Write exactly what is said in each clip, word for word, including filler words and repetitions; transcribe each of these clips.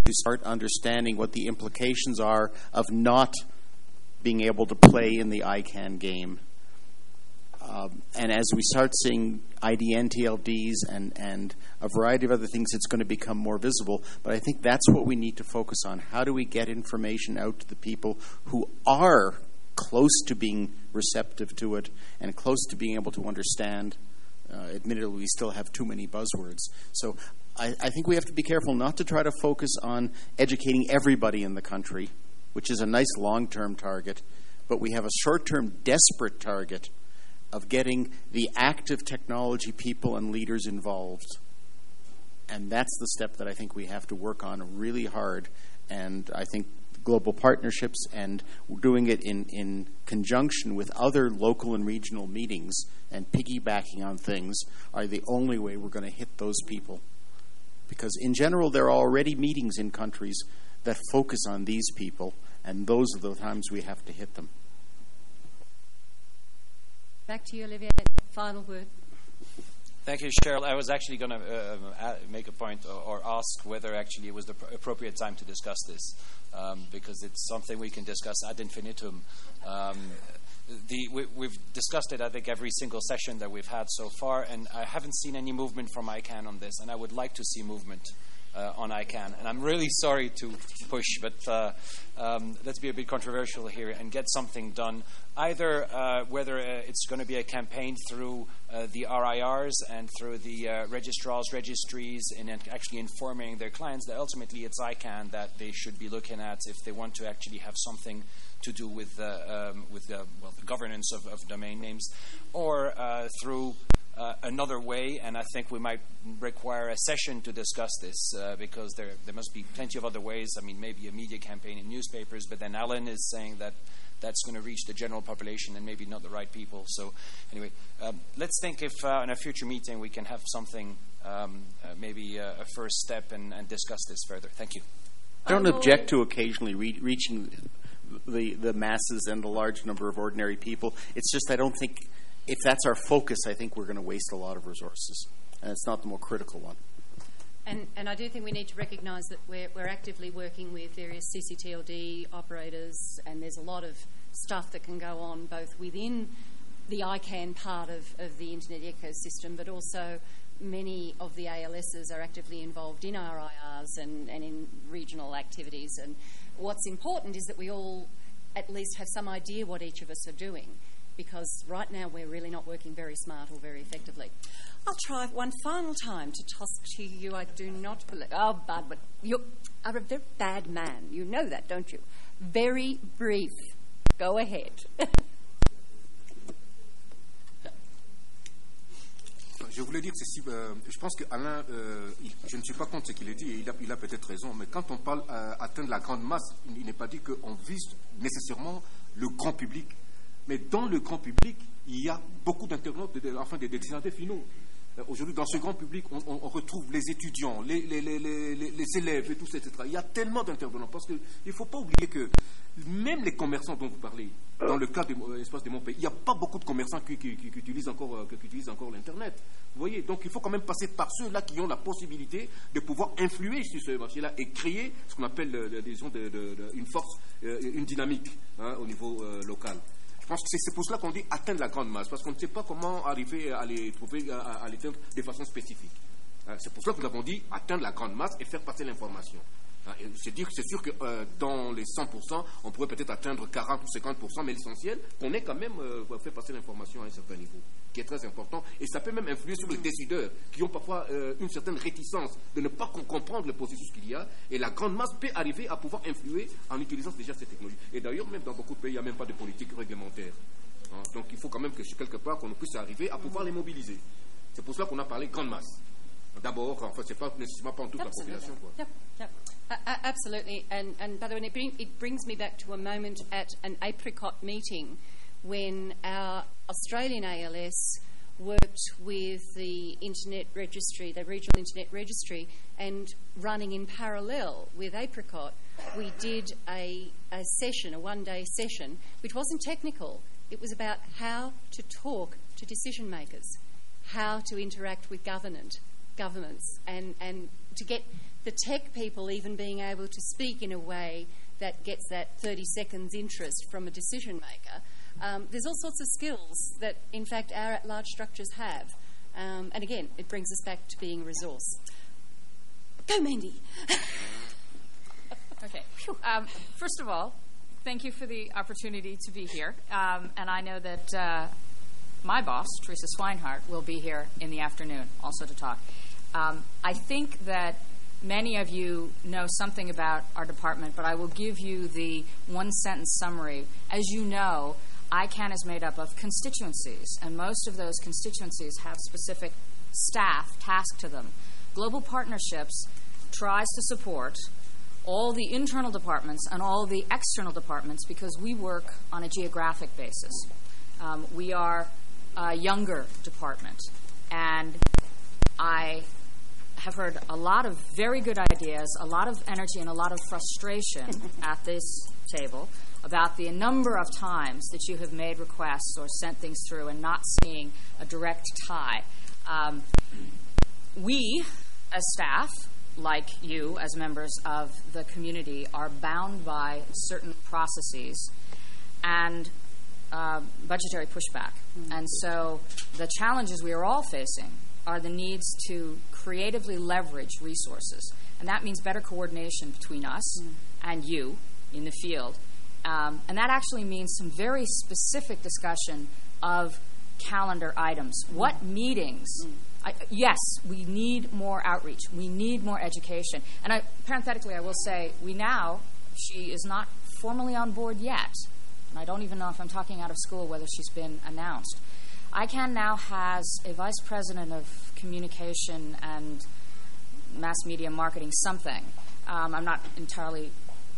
to start understanding what the implications are of not being able to play in the I CANN game. Um, and as we start seeing I D N T L Ds and, and a variety of other things, it's going to become more visible. But I think that's what we need to focus on. How do we get information out to the people who are close to being receptive to it and close to being able to understand? Uh, admittedly, we still have too many buzzwords. So I, I think we have to be careful not to try to focus on educating everybody in the country, which is a nice long-term target, but we have a short-term desperate target of getting the active technology people and leaders involved. And that's the step that I think we have to work on really hard. And I think global partnerships and doing it in, in conjunction with other local and regional meetings and piggybacking on things are the only way we're going to hit those people. Because in general, there are already meetings in countries that focus on these people, and those are the times we have to hit them. Back to you, Olivier. Final word. Thank you, Cheryl. I was actually going to uh, make a point or, or ask whether actually it was the pr- appropriate time to discuss this, um, because it's something we can discuss ad infinitum. Um, the, we, we've discussed it, I think, every single session that we've had so far, and I haven't seen any movement from I CANN on this, and I would like to see movement Uh, on I CANN. And I'm really sorry to push, but uh, um, let's be a bit controversial here and get something done. Either uh, whether uh, it's going to be a campaign through uh, the R I Rs and through the uh, registrars, registries, and actually informing their clients that ultimately it's I CANN that they should be looking at if they want to actually have something to do with, uh, um, with uh, well, the governance of, of domain names, or uh, through Uh, another way, and I think we might require a session to discuss this uh, because there there must be plenty of other ways. I mean, maybe a media campaign in newspapers, but then Alan is saying that that's going to reach the general population and maybe not the right people. So anyway, um, let's think if uh, in a future meeting we can have something, um, uh, maybe uh, a first step and, and discuss this further. Thank you. I don't object to occasionally re- reaching the, the masses and the large number of ordinary people. It's just I don't think... If that's our focus, I think we're going to waste a lot of resources, and it's not the more critical one. And, and I do think we need to recognise that we're, we're actively working with various C C T L D operators, and there's a lot of stuff that can go on both within the I CANN part of, of the internet ecosystem, but also many of the A L Ss are actively involved in R I Rs and, and in regional activities. And what's important is that we all at least have some idea what each of us are doing, because right now we're really not working very smart or very effectively. I'll try one final time to toss to you. I do not believe... Oh, Bud, but you are a very bad man. You know that, don't you? Very brief. Go ahead. Je voulais dire ceci, euh, je pense qu'Alain, euh, je ne suis pas contre ce qu'il a dit, et il a, il a peut-être raison, mais quand on parle euh, atteindre la grande masse, il n'est pas dit qu'on vise nécessairement le grand public. Mais dans le grand public, il y a beaucoup d'internautes, enfin des destinataires finaux. Aujourd'hui, dans ce grand public, on, on, on retrouve les étudiants, les, les, les, les, les élèves et tout ça, et cetera. Il y a tellement d'intervenants, parce qu'il ne faut pas oublier que même les commerçants dont vous parlez, dans le cas de l'espace de mon pays, il n'y a pas beaucoup de commerçants qui, qui, qui, qui, utilisent encore, qui utilisent encore l'Internet. Vous voyez, donc il faut quand même passer par ceux-là qui ont la possibilité de pouvoir influer sur ce marché-là et créer ce qu'on appelle, disons, de, de, de, une force, une dynamique hein, au niveau euh, local. Je pense que c'est pour cela qu'on dit atteindre la grande masse, parce qu'on ne sait pas comment arriver à les trouver, à, à les atteindre de façon spécifique. C'est pour cela que nous avons dit atteindre la grande masse et faire passer l'information. C'est dire, c'est sûr que euh, dans les cent pour cent, on pourrait peut-être atteindre quarante ou cinquante pour cent, mais l'essentiel, qu'on ait quand même euh, fait passer l'information à un certain niveau, qui est très important. Et ça peut même influer sur les décideurs, qui ont parfois euh, une certaine réticence de ne pas comprendre le processus qu'il y a. Et la grande masse peut arriver à pouvoir influer en utilisant déjà ces technologies. Et d'ailleurs, même dans beaucoup de pays, il n'y a même pas de politique réglementaire. Hein, donc il faut quand même que quelque part, qu'on puisse arriver à pouvoir les mobiliser. C'est pour cela qu'on a parlé grande masse. D'abord, enfin, c'est pas nécessairement pas en toute Absolutely. La population. Quoi. Yep, yep. Uh, absolutely. And, and by the way, it, bring, it brings me back to a moment at an Apricot meeting when our Australian A L S worked with the Internet Registry, the Regional Internet Registry, and running in parallel with Apricot, we did a, a session, a one-day session, which wasn't technical. It was about how to talk to decision makers, how to interact with government. governments and, and to get the tech people even being able to speak in a way that gets that thirty seconds interest from a decision maker. Um, there's all sorts of skills that, in fact, our at-large structures have. Um, and again, it brings us back to being a resource. Go, Mandy. Okay. Um, first of all, thank you for the opportunity to be here. Um, and I know that uh, my boss, Teresa Swinehart, will be here in the afternoon also to talk. Um, I think that many of you know something about our department, but I will give you the one-sentence summary. As you know, I CAN is made up of constituencies, and most of those constituencies have specific staff tasked to them. Global Partnerships tries to support all the internal departments and all the external departments because we work on a geographic basis. Um, we are a younger department, and I have heard a lot of very good ideas, a lot of energy, and a lot of frustration at this table about the number of times that you have made requests or sent things through and not seeing a direct tie. Um, we, as staff, like you, as members of the community, are bound by certain processes and uh, budgetary pushback. Mm-hmm. And so the challenges we are all facing are the needs to creatively leverage resources. And that means better coordination between us mm-hmm. and you in the field. Um, and that actually means some very specific discussion of calendar items. Mm-hmm. What meetings? Mm-hmm. I, yes, we need more outreach. We need more education. And I, parenthetically, I will say, we now, she is not formally on board yet. And I don't even know if I'm talking out of school whether she's been announced. I CAN now has a vice president of communication and mass media marketing something. Um, I'm not entirely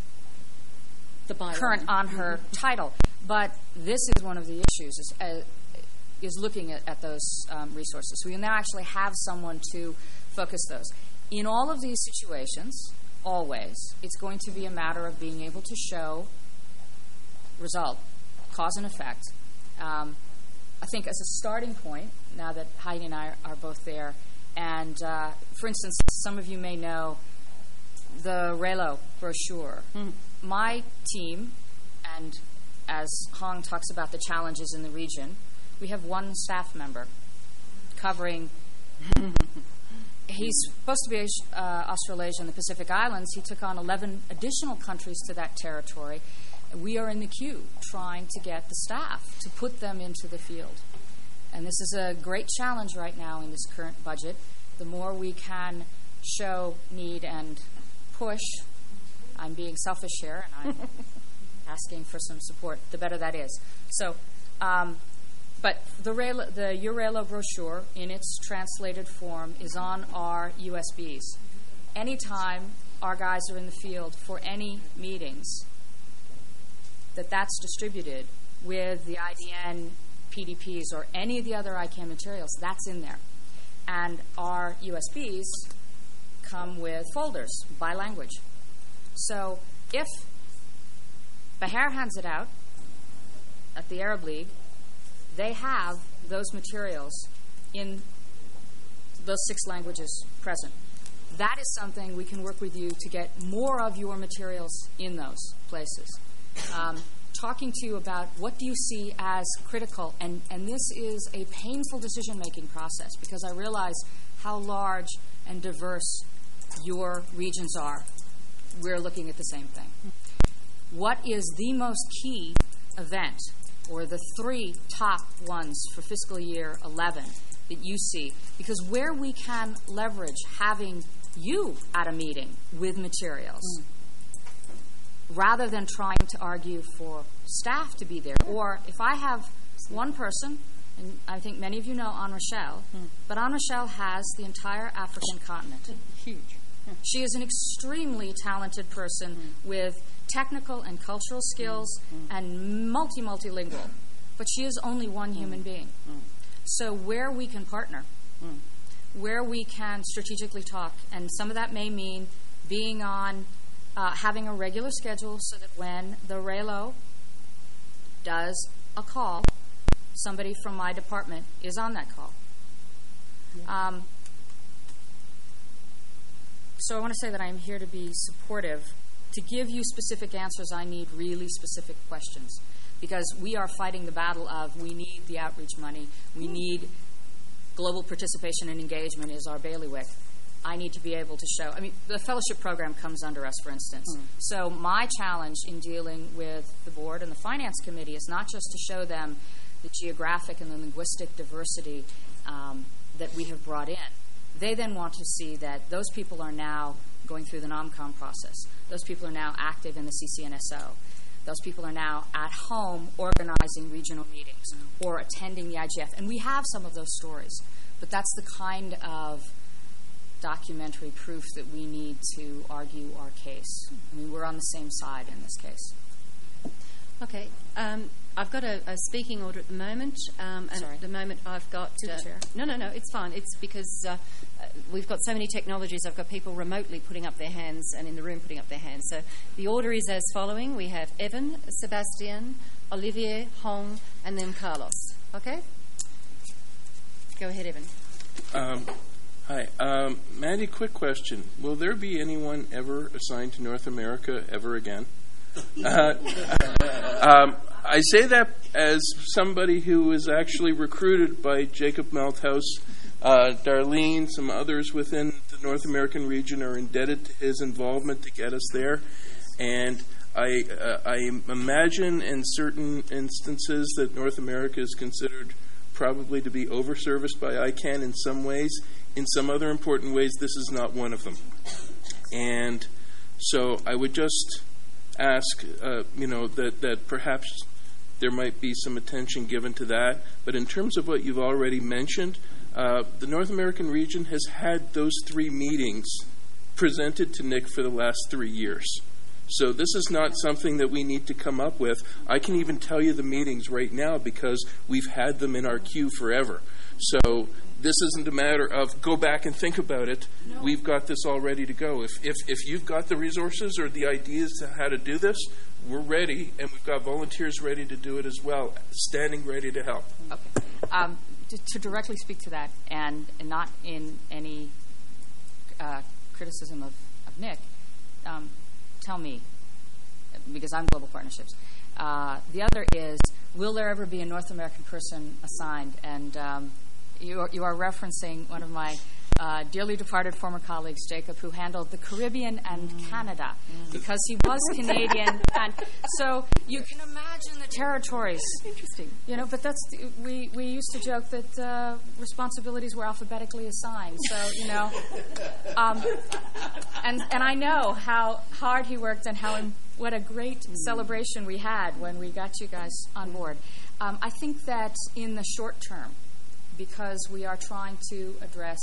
the current on her mm-hmm. title. But this is one of the issues, is, uh, is looking at, at those um, resources. So we now actually have someone to focus those. In all of these situations, always, it's going to be a matter of being able to show result, cause and effect. Um, I think as a starting point, now that Heidi and I are both there, and uh, for instance, some of you may know the RELO brochure. Mm. My team, and as Hong talks about the challenges in the region, we have one staff member covering, he's supposed to be uh, Australasia and the Pacific Islands. He took on eleven additional countries to that territory. We are in the queue trying to get the staff to put them into the field. And this is a great challenge right now in this current budget. The more we can show need and push, I'm being selfish here and I'm asking for some support, the better that is. So, um, but the, Relo, the EURELO brochure in its translated form is on our U S Bs. Anytime our guys are in the field for any meetings, that that's distributed with the I D N P D Ps or any of the other I CAN materials, that's in there. And our U S Bs come with folders by language. So if Bahar hands it out at the Arab League, they have those materials in those six languages present. That is something we can work with you to get more of your materials in those places. Um, talking to you about what do you see as critical, and, and this is a painful decision-making process because I realize how large and diverse your regions are. We're looking at the same thing. What is the most key event, or the three top ones for fiscal year eleven that you see? Because where we can leverage having you at a meeting with materials, mm. rather than trying to argue for staff to be there. Or if I have one person, and I think many of you know Anne Rochelle, mm. but Anne Rochelle has the entire African continent. Huge. Yeah. She is an extremely talented person mm. with technical and cultural skills mm. and multi-multilingual. But she is only one mm. human being. Mm. So where we can partner, mm. where we can strategically talk, and some of that may mean being on Uh, having a regular schedule so that when the RELO does a call, somebody from my department is on that call. Yeah. Um, so I want to say that I'm here to be supportive. To give you specific answers, I need really specific questions, because we are fighting the battle of we need the outreach money, we need global participation and engagement is our bailiwick. I need to be able to show, I mean, the fellowship program comes under us, for instance. Mm. So my challenge in dealing with the board and the finance committee is not just to show them the geographic and the linguistic diversity um, that we have brought in. They then want to see that those people are now going through the NOMCOM process. Those people are now active in the C C N S O. Those people are now at home organizing regional meetings or attending the I G F. And we have some of those stories. But that's the kind of documentary proof that we need to argue our case. I mean, we're on the same side in this case. Okay. Um, I've got a, a speaking order at the moment. Um, and Sorry. at the moment I've got... To the uh, chair. No, no, no, it's fine. It's because uh, we've got so many technologies. I've got people remotely putting up their hands and in the room putting up their hands. So the order is as following. We have Evan, Sebastian, Olivier, Hong, and then Carlos. Okay? Go ahead, Evan. Um, hi. Um, Mandy, quick question. Will there be anyone ever assigned to North America ever again? Uh, um, I say that as somebody who was actually recruited by Jacob Malthouse. Uh, Darlene, some others within the North American region are indebted to his involvement to get us there. And I, uh, I imagine in certain instances that North America is considered probably to be over-serviced by I CANN in some ways. In some other important ways, this is not one of them. And so I would just ask, uh, you know, that, that perhaps there might be some attention given to that. But in terms of what you've already mentioned, uh, the North American region has had those three meetings presented to Nick for the last three years. So this is not something that we need to come up with. I can even tell you the meetings right now because we've had them in our queue forever. So this isn't a matter of go back and think about it. No. We've got this all ready to go. If, if if you've got the resources or the ideas to how to do this, we're ready, and we've got volunteers ready to do it as well, standing ready to help. Okay. Um, to, to directly speak to that, and, and not in any uh, criticism of, of Nick, um, tell me, because I'm Global Partnerships. Uh, the other is, will there ever be a North American person assigned? And um, you, are, you are referencing one of my uh, dearly departed former colleagues, Jacob, who handled the Caribbean and mm. Canada mm. because he was Canadian. And so you can imagine the territories. Interesting. You know, but that's the, we, we used to joke that uh, responsibilities were alphabetically assigned. So, you know, um, and, and I know how hard he worked and how im- what a great mm. celebration we had when we got you guys on board. Um, I think that in the short term, because we are trying to address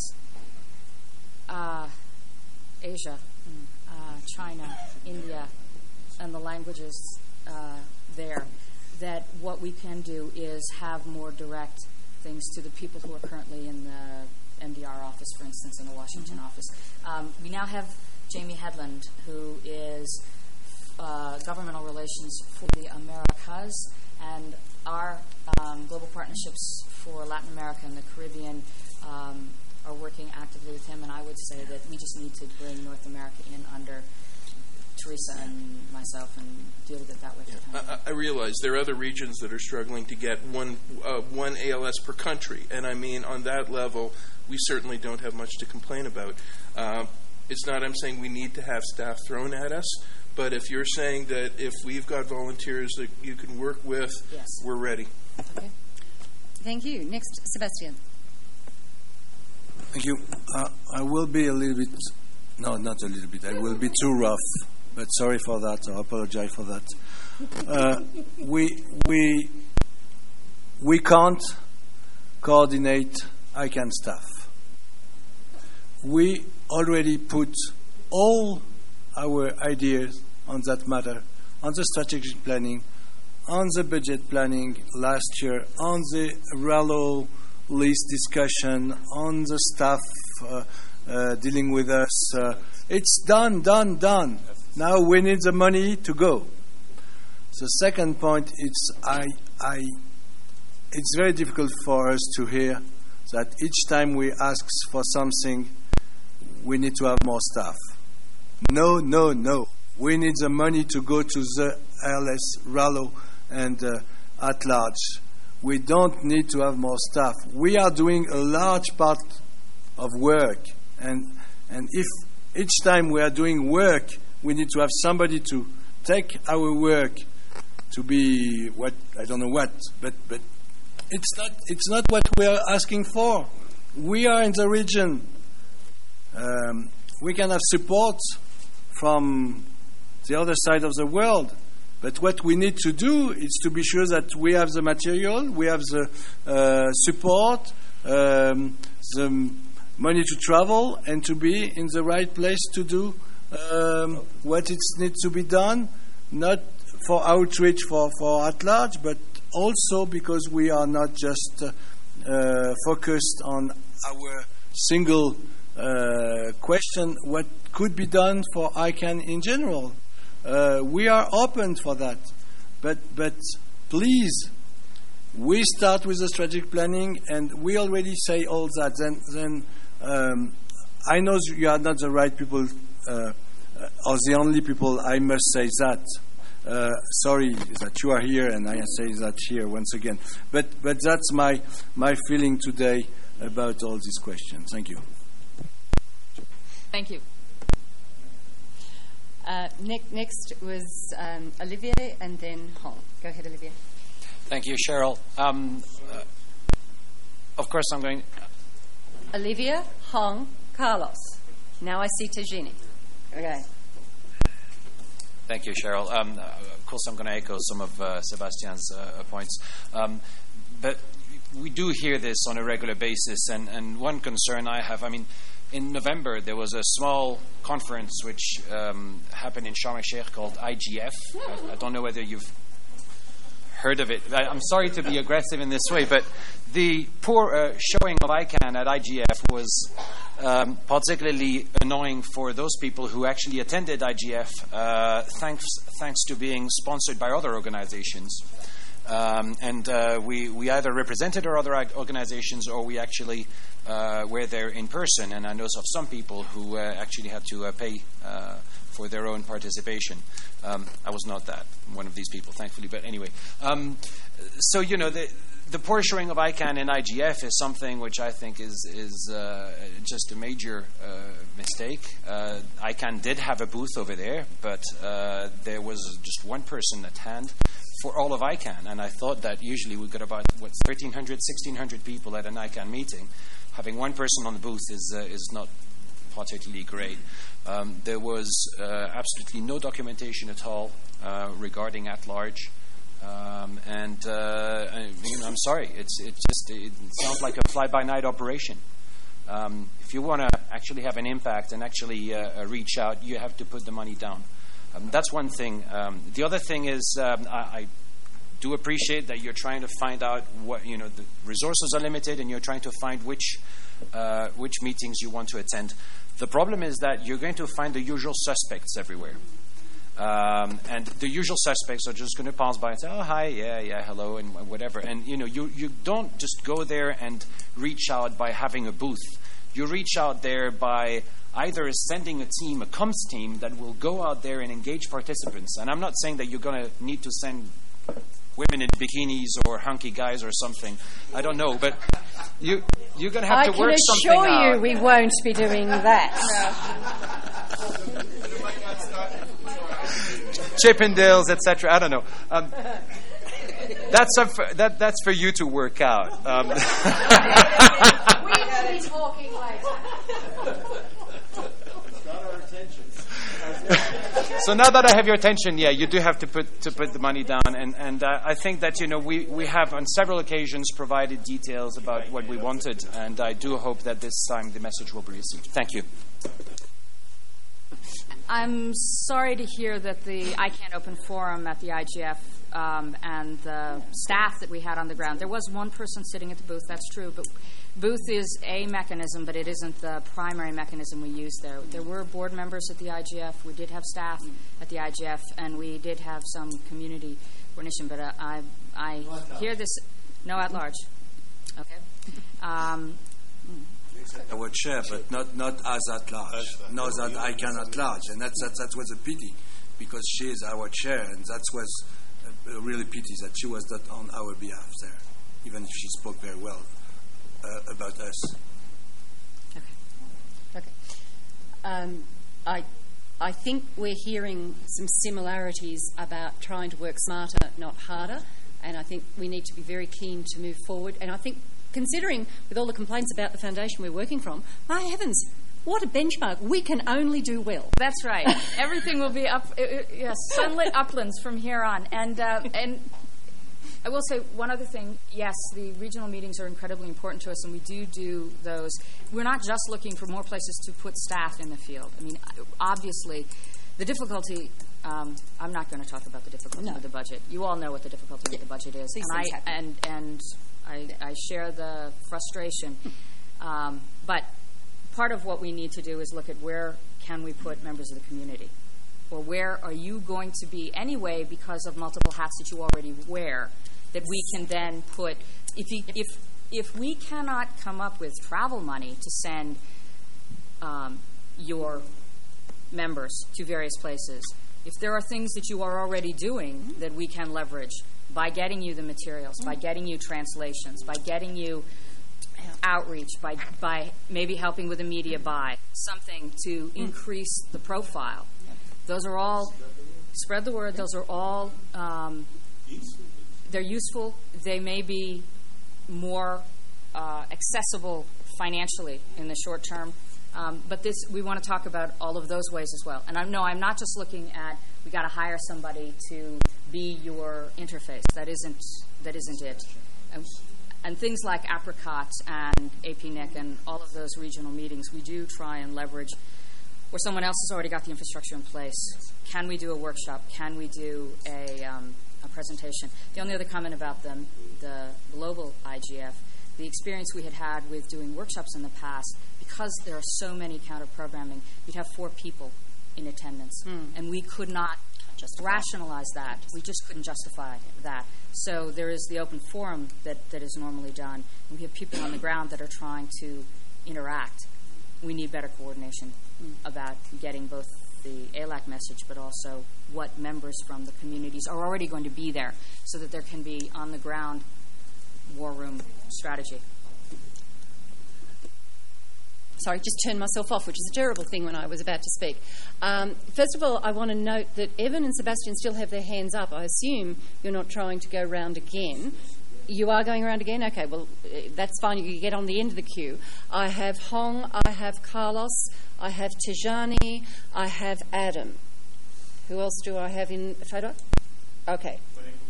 uh, Asia, uh, China, India, and the languages uh, there, that what we can do is have more direct things to the people who are currently in the M D R office, for instance, in the Washington mm-hmm. office. Um, we now have Jamie Headland, who is uh, governmental relations for the Americas, and our um, global partnerships for Latin America and the Caribbean um, are working actively with him, and I would say that we just need to bring North America in under Teresa and myself and deal with it that way. Yeah. I, I realize there are other regions that are struggling to get one uh, one A L S per country, and I mean, on that level, we certainly don't have much to complain about. Uh, it's not I'm saying we need to have staff thrown at us, but if you're saying that if we've got volunteers that you can work with, yes. we're ready. Okay. Thank you. Next, Sebastian. Thank you. Uh, I will be a little bit, no, not a little bit, I will be too rough, but sorry for that, I apologize for that. Uh, we, we, we can't coordinate I CANN staff. We already put all our ideas on that matter, on the strategic planning, on the budget planning last year, on the R A L O list discussion, on the staff uh, uh, dealing with us. Uh, it's done, done, done. Now we need the money to go. The second point, it's I, I, it's very difficult for us to hear that each time we ask for something, we need to have more staff. No, no, no. We need the money to go to the L S, Rallo, and uh, at large. We don't need to have more staff. We are doing a large part of work, and and if each time we are doing work, we need to have somebody to take our work to be what I don't know what, but but it's not it's not what we are asking for. We are in the region. Um, we can have support from the other side of the world. But what we need to do is to be sure that we have the material, we have the uh, support, um, the money to travel, and to be in the right place to do um, what it needs to be done, not for outreach for, for at large, but also because we are not just uh, uh, focused on our single uh, question, what could be done for I CANN in general. Uh, we are open for that, but but please, we start with the strategic planning, and we already say all that. Then then um, I know you are not the right people, uh, or the only people. I must say that. Uh, sorry that you are here, and I say that here once again. But but that's my my feeling today about all these questions. Thank you. Thank you. Uh, ne- next was um, Olivier and then Hong. Go ahead, Olivier. Thank you, Cheryl. Um, uh, of course, I'm going... Olivia, Hong, Carlos. Now I see Tajini. Okay. Thank you, Cheryl. Um, uh, of course, I'm going to echo some of uh, Sebastian's uh, points. Um, but we do hear this on a regular basis, and, and one concern I have, I mean, in November, there was a small conference which um, happened in Sharm el-Sheikh called I G F. I, I don't know whether you've heard of it. I, I'm sorry to be aggressive in this way, but the poor uh, showing of I CANN at I G F was um, particularly annoying for those people who actually attended I G F, uh, thanks thanks to being sponsored by other organizations. Um, and uh, we, we either represented our other organizations or we actually uh, were there in person. And I know of some people who uh, actually had to uh, pay uh, for their own participation. Um, I was not that, one of these people, thankfully. But anyway, um, so, you know, the, the poor showing of I CANN in I G F is something which I think is, is uh, just a major uh, mistake. Uh, I CANN did have a booth over there, but uh, there was just one person at hand for all of I CANN, and I thought that usually we got about what thirteen hundred, sixteen hundred people at an I CANN meeting. Having one person on the booth is uh, is not particularly great. Um, there was uh, absolutely no documentation at all uh, regarding at large, um, and uh, I, you know, I'm sorry, it's it just it sounds like a fly-by-night operation. Um, if you want to actually have an impact and actually uh, reach out, you have to put the money down. Um, that's one thing. Um, the other thing is um, I, I do appreciate that you're trying to find out what, you know, the resources are limited and you're trying to find which uh, which meetings you want to attend. The problem is that you're going to find the usual suspects everywhere. Um, and the usual suspects are just going to pass by and say, oh, hi, yeah, yeah, hello, and whatever. And, you know, you, you don't just go there and reach out by having a booth. You reach out there by either sending a team, a comms team, that will go out there and engage participants. And I'm not saying that you're going to need to send women in bikinis or hunky guys or something. I don't know, but you, you're going to have I to work something out. I can assure you we won't be doing that. Chippendales, et cetera. I don't know. Um, that's, a, that, that's for you to work out. Um, we will be talking later. So now that I have your attention, yeah, you do have to put to put the money down, and and uh, I think that, you know, we we have on several occasions provided details about what we wanted, and I do hope that this time the message will be received. Thank you. I'm sorry to hear that the I CANN Open Forum at the I G F um, and the staff that we had on the ground, there was one person sitting at the booth, that's true, but booth is a mechanism, but it isn't the primary mechanism we use there. There were board members at the I G F. We did have staff at the I G F, and we did have some community coordination. But uh, I, I hear this. No, at large. Okay. Um, our chair, but not, not as at large, not as I can at large. And that's, that, that was a pity, because she is our chair, and that was a, a really pity that she was not on our behalf there, even if she spoke very well uh, about us. Okay. Okay. Um, I, I think we're hearing some similarities about trying to work smarter, not harder, and I think we need to be very keen to move forward. And I think, considering with all the complaints about the foundation we're working from, my heavens, what a benchmark. We can only do well. That's right. Everything will be up, uh, yes, sunlit uplands from here on. And uh, and I will say one other thing. Yes, the regional meetings are incredibly important to us, and we do do those. We're not just looking for more places to put staff in the field. I mean, obviously, the difficulty, um, I'm not going to talk about the difficulty No. with the budget. You all know what the difficulty with the budget is. These and things I happen. and and I, I share the frustration. Um, but part of what we need to do is look at where can we put members of the community, or where are you going to be anyway because of multiple hats that you already wear, that we can then put, if you, if if we cannot come up with travel money to send um, your members to various places, if there are things that you are already doing that we can leverage by getting you the materials, by getting you translations, by getting you outreach, by by maybe helping with a media buy, something to increase the profile. Those are all, spread the word, those are all, um, they're useful. They may be more uh, accessible financially in the short term. Um, but this, we want to talk about all of those ways as well. And I know I'm not just looking at, we got to hire somebody to be your interface. That isn't that isn't it. And, and things like Apricot and A P N I C and all of those regional meetings, we do try and leverage where someone else has already got the infrastructure in place. Can we do a workshop? Can we do a, um, a presentation? The only other comment about the, the global I G F, the experience we had had with doing workshops in the past, because there are so many counter-programming, we'd have four people in attendance, mm. and we could not just rationalize that. We just couldn't justify that. So there is the open forum that, that is normally done. We have people on the ground that are trying to interact. We need better coordination mm. about getting both the A L A C message, but also what members from the communities are already going to be there, so that there can be on-the-ground war room strategy. Sorry, just turned myself off, which is a terrible thing when I was about to speak. Um, first of all, I want to note that Evan and Sebastian still have their hands up. I assume you're not trying to go round again. You are going around again? Okay, well, that's fine. You can get on the end of the queue. I have Hong, I have Carlos, I have Tijani, I have Adam. Who else do I have in photo? Okay.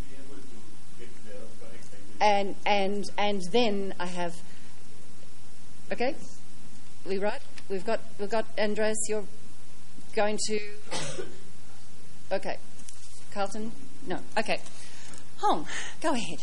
And and and then I have. Okay, we right? We've got we've got Andreas. You're going to. Okay, Carlton. No. Okay, Hong, go ahead.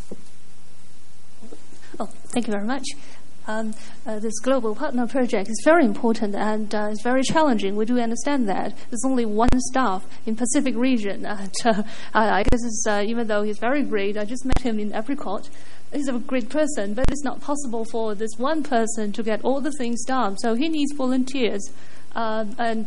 Oh, thank you very much. Um, uh, this global partner project is very important and uh, it's very challenging. We do understand that. There's only one staff in Pacific region. And, uh, I guess it's, uh, even though he's very great, I just met him in Apricot. He's a great person, but it's not possible for this one person to get all the things done. So he needs volunteers. Um, and